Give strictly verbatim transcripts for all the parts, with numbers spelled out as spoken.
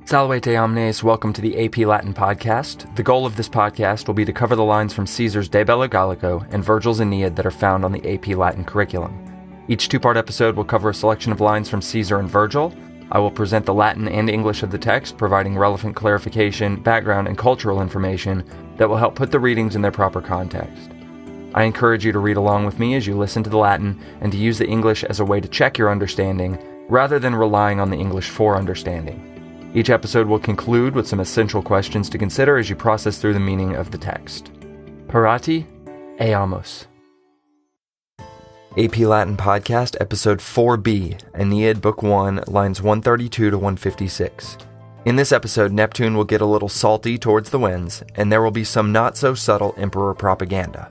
Salvete omnes, welcome to the A P Latin podcast. The goal of this podcast will be to cover the lines from Caesar's De Bello Gallico and Virgil's Aeneid that are found on the A P Latin curriculum. Each two-part episode will cover a selection of lines from Caesar and Virgil. I will present the Latin and English of the text, providing relevant clarification, background, and cultural information that will help put the readings in their proper context. I encourage you to read along with me as you listen to the Latin and to use the English as a way to check your understanding, rather than relying on the English for understanding. Each episode will conclude with some essential questions to consider as you process through the meaning of the text. Parati, eamus. A P Latin Podcast, Episode four B, Aeneid, Book one, lines one thirty-two to one fifty-six. In this episode, Neptune will get a little salty towards the winds, and there will be some not-so-subtle emperor propaganda.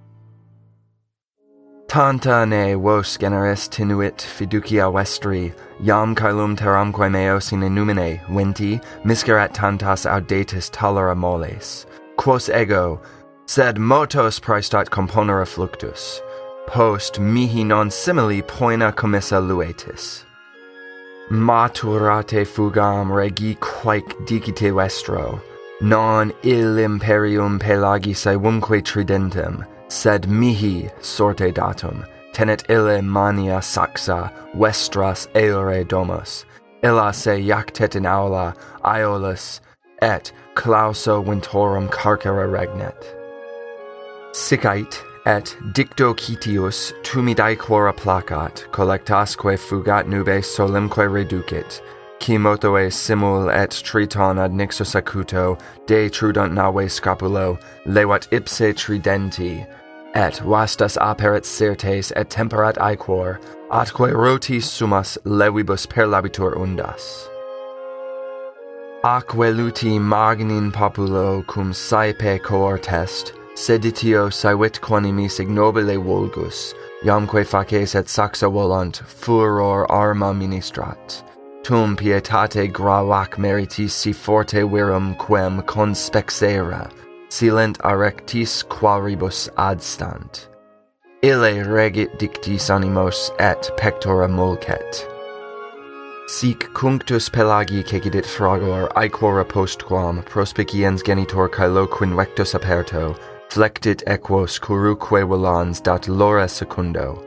Tanta ne vos generis tenuit fiducia vestri, iam caelum terramque meo sine numine, venti, miscerat tantas audatis talera moles. Quos ego, sed motos praestat componere fluctus. Post mihi non simili poena commissa luetis. Maturate fugam regi quaec dicite vestro, non il imperium pelagi saevumque tridentem, sed mihi sorte datum, tenet ille mania saxa, vestras eore domos, illa se iactet in aula, Aeolus, et clauso ventorum carcere regnet. Sicait, et dicto citius tumidaequora placat, collectasque fugat nube solemque reducit, qui motoe simul et triton ad nixus acuto, de trudunt nave scapulo, levat ipse tridenti, et vastas aperit certes et temperat aequor, atque roti sumas levibus perlabitur undas. Aque luti magnin populo cum saepe coortest, seditio saevit quanimis ignobile vulgus, iamque faces et saxa volunt, furor arma ministrat. Tum pietate gravac meritis si forte virum quem conspexera, silent arectis quaribus adstant. Ille regit dictis animos et pectora mulcet. Sic cunctus pelagi cecidit fragor aequora postquam prospiciens genitor caelo quinvectus aperto, flectit equos curuque volans dat lore secundo.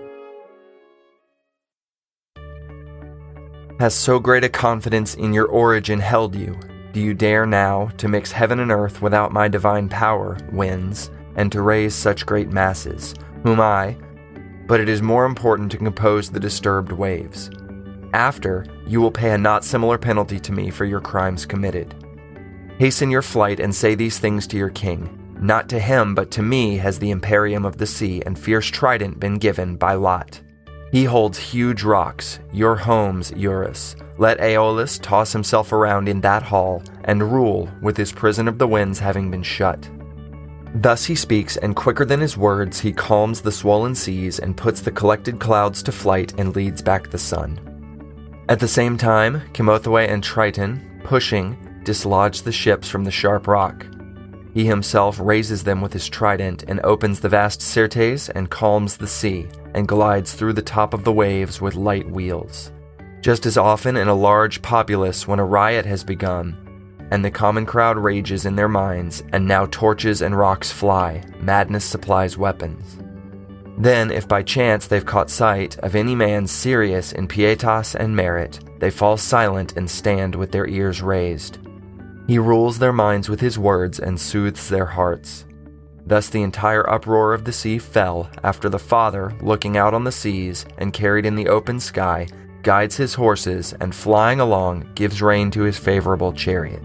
Has so great a confidence in your origin held you? Do you dare now to mix heaven and earth without my divine power, winds, and to raise such great masses, whom I, but it is more important to compose the disturbed waves. After, you will pay a not similar penalty to me for your crimes committed. Hasten your flight and say these things to your king. Not to him, but to me has the imperium of the sea and fierce trident been given by lot. He holds huge rocks, your homes, Eurus. Let Aeolus toss himself around in that hall and rule, with his prison of the winds having been shut. Thus he speaks, and quicker than his words, he calms the swollen seas and puts the collected clouds to flight and leads back the sun. At the same time, Cymothoe and Triton, pushing, dislodge the ships from the sharp rock. He himself raises them with his trident and opens the vast Syrtes and calms the sea, and glides through the top of the waves with light wheels. Just as often in a large populace when a riot has begun, and the common crowd rages in their minds, and now torches and rocks fly, madness supplies weapons. Then, if by chance they've caught sight of any man serious in pietas and merit, they fall silent and stand with their ears raised. He rules their minds with his words and soothes their hearts. Thus the entire uproar of the sea fell after the father, looking out on the seas and carried in the open sky, guides his horses and flying along gives rein to his favorable chariot.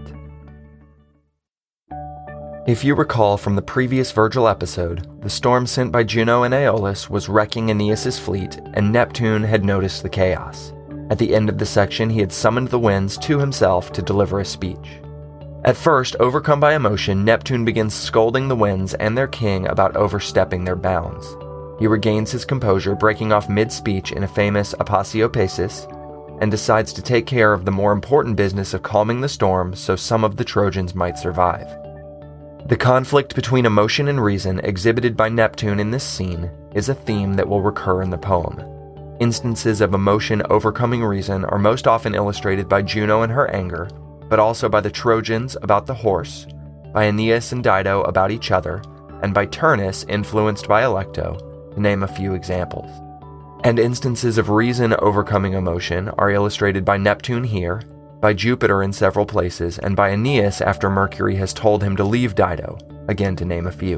If you recall from the previous Virgil episode, the storm sent by Juno and Aeolus was wrecking Aeneas' fleet, and Neptune had noticed the chaos. At the end of the section, he had summoned the winds to himself to deliver a speech. At first, overcome by emotion, Neptune begins scolding the winds and their king about overstepping their bounds. He regains his composure, breaking off mid-speech in a famous aposiopesis, and decides to take care of the more important business of calming the storm so some of the Trojans might survive. The conflict between emotion and reason exhibited by Neptune in this scene is a theme that will recur in the poem. Instances of emotion overcoming reason are most often illustrated by Juno and her anger, but also by the Trojans about the horse, by Aeneas and Dido about each other, and by Turnus influenced by Alecto, to name a few examples. And instances of reason overcoming emotion are illustrated by Neptune here, by Jupiter in several places, and by Aeneas after Mercury has told him to leave Dido, again to name a few.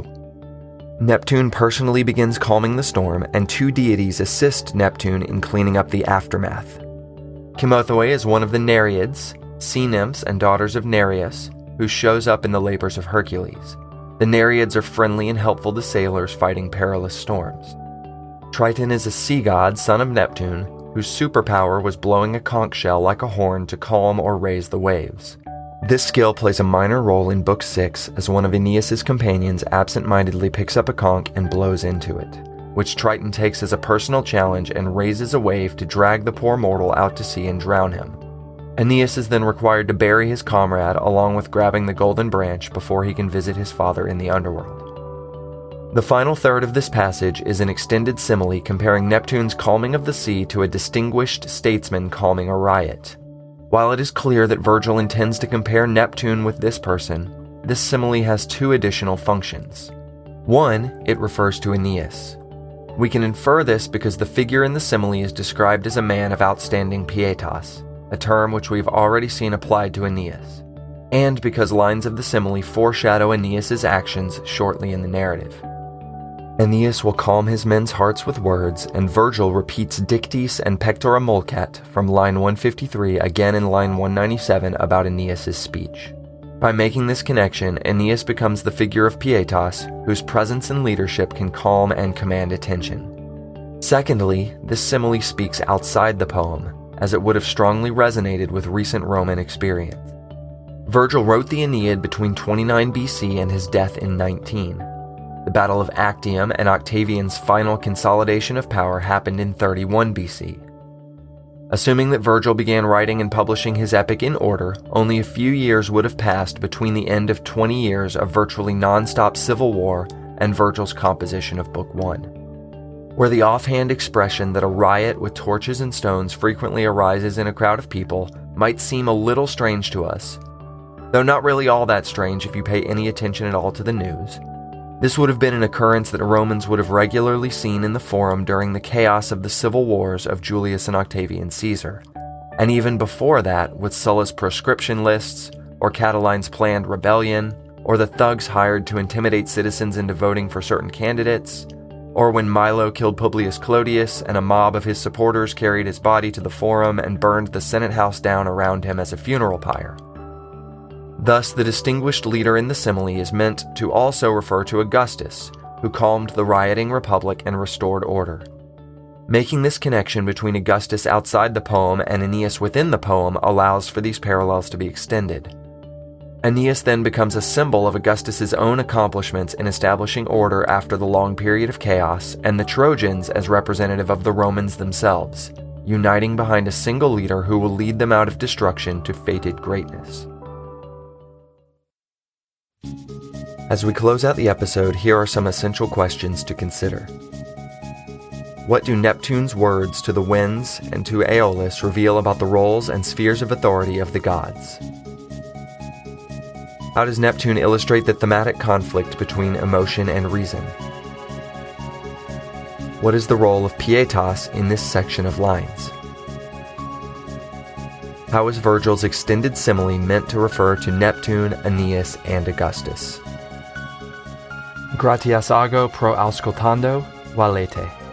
Neptune personally begins calming the storm, and two deities assist Neptune in cleaning up the aftermath. Cymothoe is one of the Nereids, sea nymphs and daughters of Nereus, who shows up in the labors of Hercules. The Nereids are friendly and helpful to sailors fighting perilous storms. Triton is a sea god, son of Neptune, whose superpower was blowing a conch shell like a horn to calm or raise the waves. This skill plays a minor role in Book six as one of Aeneas' companions absent-mindedly picks up a conch and blows into it, which Triton takes as a personal challenge and raises a wave to drag the poor mortal out to sea and drown him. Aeneas is then required to bury his comrade along with grabbing the golden branch before he can visit his father in the underworld. The final third of this passage is an extended simile comparing Neptune's calming of the sea to a distinguished statesman calming a riot. While it is clear that Virgil intends to compare Neptune with this person, this simile has two additional functions. One, it refers to Aeneas. We can infer this because the figure in the simile is described as a man of outstanding pietas, a term which we've already seen applied to Aeneas, and because lines of the simile foreshadow Aeneas' actions shortly in the narrative. Aeneas will calm his men's hearts with words, and Virgil repeats dictis and pectora mulcat from line one fifty-three again in line one ninety-seven about Aeneas' speech. By making this connection, Aeneas becomes the figure of pietas, whose presence and leadership can calm and command attention. Secondly, this simile speaks outside the poem, as it would have strongly resonated with recent Roman experience. Virgil wrote the Aeneid between twenty-nine B C and his death in nineteen. The Battle of Actium and Octavian's final consolidation of power happened in thirty-one B C. Assuming that Virgil began writing and publishing his epic in order, only a few years would have passed between the end of twenty years of virtually non-stop civil war and Virgil's composition of Book one. Where the offhand expression that a riot with torches and stones frequently arises in a crowd of people might seem a little strange to us, though not really all that strange if you pay any attention at all to the news. This would have been an occurrence that Romans would have regularly seen in the Forum during the chaos of the civil wars of Julius and Octavian Caesar, and even before that with Sulla's proscription lists, or Catiline's planned rebellion, or the thugs hired to intimidate citizens into voting for certain candidates, or when Milo killed Publius Clodius and a mob of his supporters carried his body to the Forum and burned the Senate house down around him as a funeral pyre. Thus, the distinguished leader in the simile is meant to also refer to Augustus, who calmed the rioting republic and restored order. Making this connection between Augustus outside the poem and Aeneas within the poem allows for these parallels to be extended. Aeneas then becomes a symbol of Augustus's own accomplishments in establishing order after the long period of chaos, and the Trojans as representative of the Romans themselves, uniting behind a single leader who will lead them out of destruction to fated greatness. As we close out the episode, here are some essential questions to consider. What do Neptune's words to the winds and to Aeolus reveal about the roles and spheres of authority of the gods? How does Neptune illustrate the thematic conflict between emotion and reason? What is the role of pietas in this section of lines? How is Virgil's extended simile meant to refer to Neptune, Aeneas, and Augustus? Gratias ago pro auscultando, valete.